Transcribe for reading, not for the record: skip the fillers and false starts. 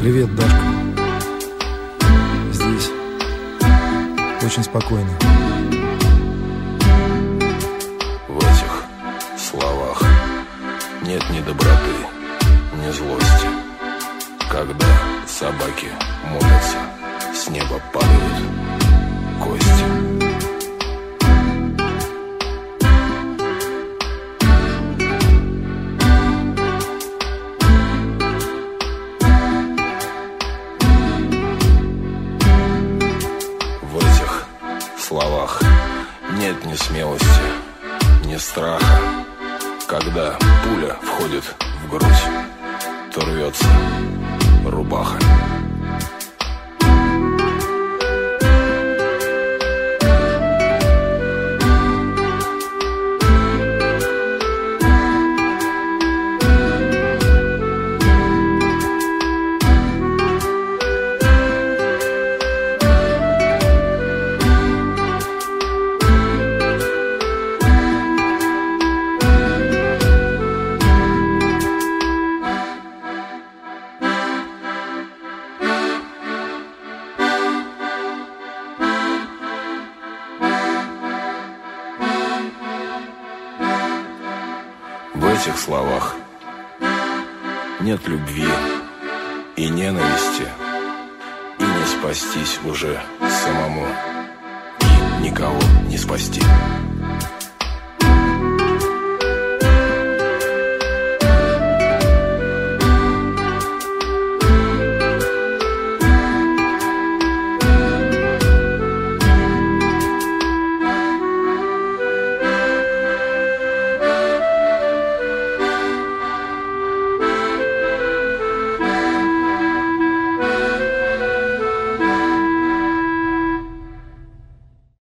Привет, Дашка. Здесь очень спокойно. В этих словах нет ни доброты, ни злости. Когда собаки молятся, с неба падают кости. В этих словах нет ни смелости, ни страха. Когда пуля входит в грудь, то рвется рубаха. В этих словах нет любви и ненависти, и не спастись уже самому, и никого не спасти.